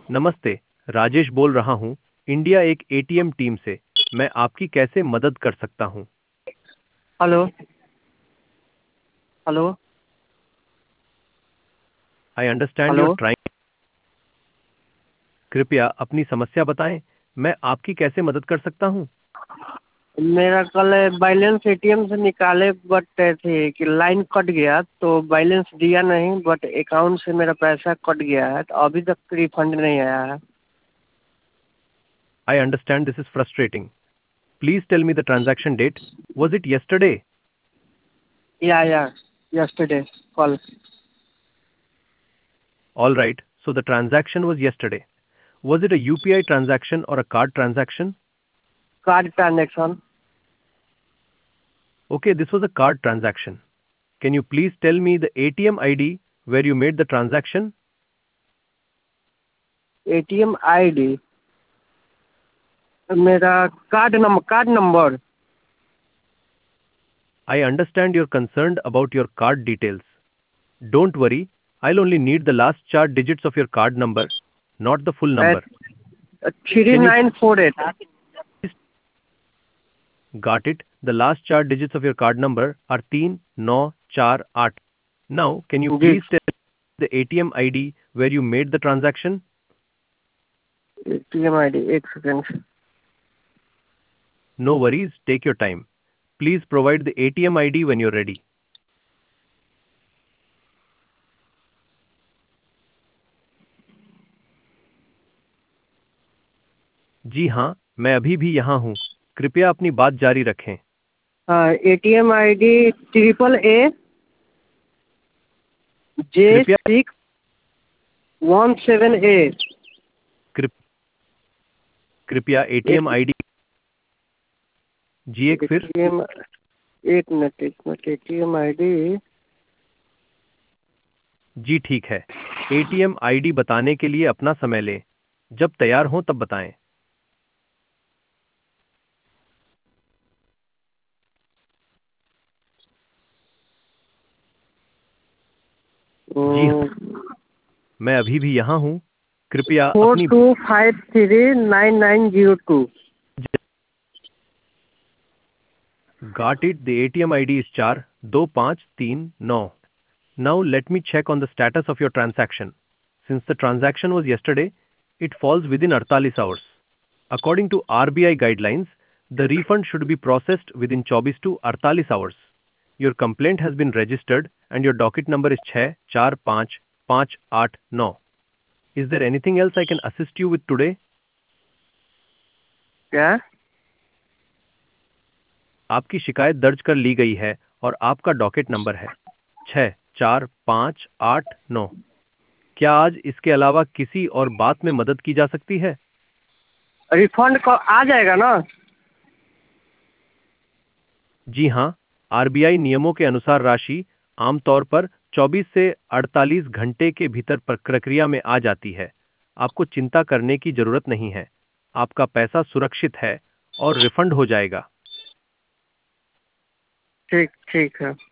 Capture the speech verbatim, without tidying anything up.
नमस्ते, राजेश बोल रहा हूँ, इंडिया एक एटीएम टीम से। मैं आपकी कैसे मदद कर सकता हूँ? Hello hello I understand your hello. Trying. कृपया अपनी समस्या बताएं। मैं आपकी कैसे मदद कर सकता हूँ? मेरा कल बैलेंस एटीएम से निकाले बट थे कि लाइन कट गया तो बैलेंस दिया नहीं, बट अकाउंट से मेरा पैसा कट गया है तो अभी तक रिफंड नहीं आया है। I understand this is frustrating. Please tell me the transaction date. Was it yesterday? या या यस्टरडे कल। All right, so the transaction was yesterday. Was it a U P I transaction or a card transaction? Card transaction. Okay, this was a card transaction. Can you please tell me the A T M I D where you made the transaction? ATM ID मेरा card number card number I understand you're concerned about your card details. Don't worry, I'll only need the last chart digits of your card number, not the full number. Three Can you nine four eight. please got it? The last chart digits of your card number are three nine four eight. Now, can you जी। please tell the A T M I D where you made the transaction? ATM ID एक second. No worries, take your time. Please provide the A T M I D when you're ready. जी हाँ, मैं अभी भी यहाँ हूँ। कृपया अपनी बात जारी रखें। हाँ, ATM ID triple A J कृपया सिक्स वन सेवन ए। कृप, कृपया एटीएम आईडी जी एक फिर एटीएम एक मिनट एक मिनट एटीएम आईडी जी ठीक है। एटीएम आईडी बताने के लिए अपना समय लें। जब तैयार हो तब बताएं। जी हाँ, मैं अभी भी यहाँ हूँ। कृपया फोर अपनी two five three nine nine zero two. Got it. The A T M I D is चार दो पाँच तीन नौ. Now let me check on the status of your transaction. Since the transaction was yesterday, it falls within अड़तालीस hours. According to R B I guidelines, the refund should be processed within चौबीस to अड़तालीस hours. Your complaint has been registered and your docket number is छः चार पाँच पाँच आठ नौ. Is there anything else I can assist you with today? क्या? आपकी शिकायत दर्ज कर ली गई है और आपका डॉकेट नंबर है छः चार पाँच आठ नौ। क्या आज इसके अलावा किसी और बात में मदद की जा सकती है? रिफंड को आ जाएगा ना? जी हाँ, आरबीआई नियमों के अनुसार राशि आमतौर पर चौबीस से अड़तालीस घंटे के भीतर प्रक्रिया में आ जाती है। आपको चिंता करने की जरूरत नहीं है। आपका पैसा सुरक्षित है और रिफंड हो जाएगा। ठीक ठीक है।